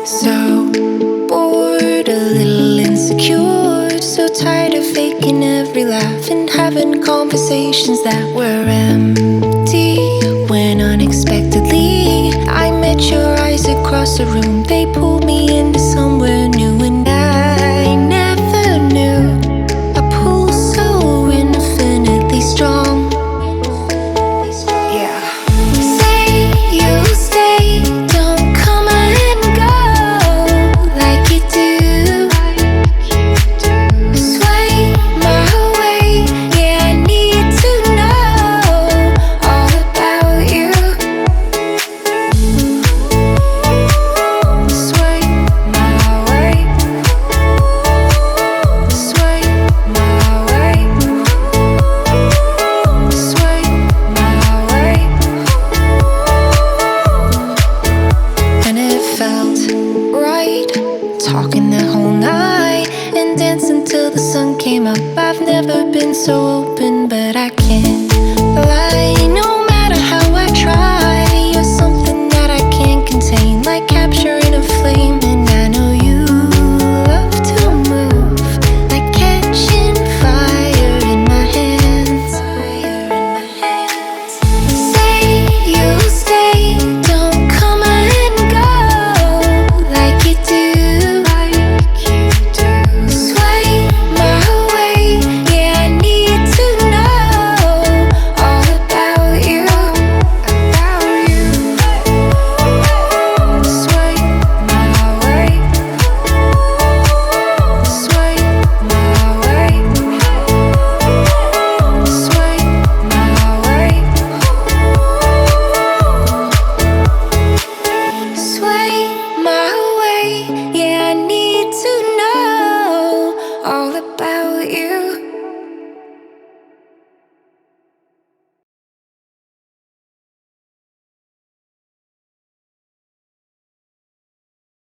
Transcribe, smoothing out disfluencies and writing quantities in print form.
So bored, a little insecure, so tired of faking every laugh and having conversations that were empty. When unexpectedly I met your eyes across the room, they pulled me into somewhere new, and I never knew a pull so infinitely strong. Yeah. Say you'll stay, don't come and go like you do. Sway my way, yeah, I need to know all about you. Sway my way, sway my way, sway my way. And it felt right, talking the whole night and dancing till the sun came up. I've never been so open, but I can't lie. No matter how I try, you're something that I can't contain, like capturing a flame. And I know you love to move, like catching fire in my hands. Say you'll stay, don't come and go like you do. Sway my way, yeah, I need to know all about you. Sway my way, sway my way, sway my way, sway my way, yeah, I need to know all about